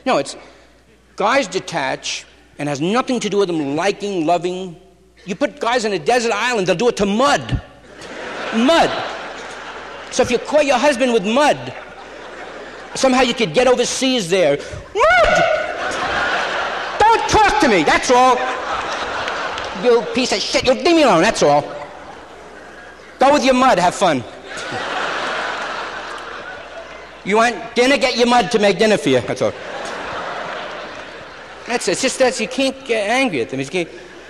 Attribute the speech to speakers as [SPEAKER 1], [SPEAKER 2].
[SPEAKER 1] No, it's guys detach and has nothing to do with them liking, loving. You put guys on a desert island, they'll do it to mud. Mud. So if you caught your husband with mud, somehow you could get overseas there. Mud! Don't talk to me, that's all. You piece of shit, you leave me alone, that's all. Go with your mud, have fun. You want dinner, get your mud to make dinner for you, that's all. That's it. It's just that you can't get angry at them.